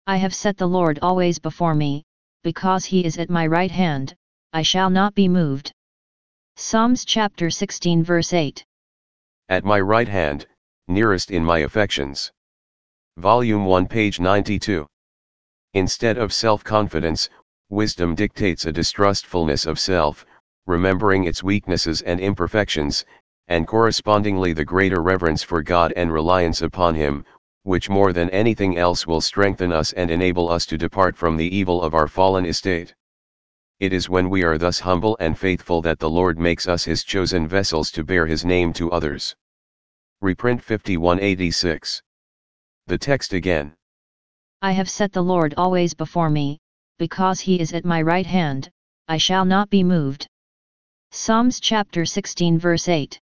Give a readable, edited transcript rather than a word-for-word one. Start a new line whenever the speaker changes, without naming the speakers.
I have set the Lord always before me, because he is at my right hand, I shall not be moved. Psalms chapter 16 verse 8.
At my right hand, nearest in my affections. Volume 1 page 92. Instead of self-confidence, wisdom dictates a distrustfulness of self, remembering its weaknesses and imperfections, and correspondingly the greater reverence for God and reliance upon Him, which more than anything else will strengthen us and enable us to depart from the evil of our fallen estate. It is when we are thus humble and faithful that the Lord makes us His chosen vessels to bear His name to others. Reprint 5186. The text again.
I have set the Lord always before me, because he is at my right hand, I shall not be moved. Psalms chapter 16 verse 8.